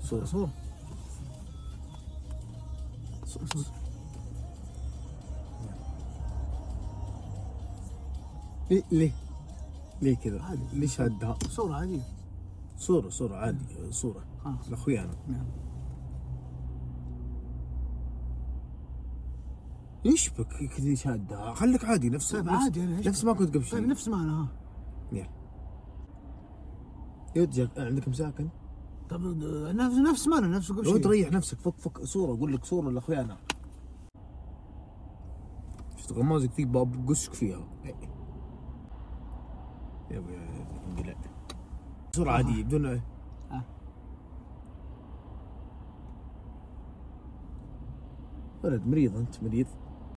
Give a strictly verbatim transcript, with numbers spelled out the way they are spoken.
صورة صورة صورة. ليه ليه كذا؟ عادي. ليش هدها؟ صورة عادية. صورة صورة عادي. صورة آه. لأخويانا. نعم. ايش بك كذا؟ ليش هدها؟ خليك عادي نفس طيب نفس, عادي أنا نفس ما كنت قبل شوي. طيب نفس ما أنا. ها يلا يوجد عندك مساكن. طب نفس نفس ما أنا نفس قبل لو شوي. تريح نفسك فك فك صورة. أقول لك صورة لأخويانا. شفت غمازك فيك باب قشك فيها. يا ابوي انقلع. صورة عادية بدون آه. ولد مريض. أنت مريض.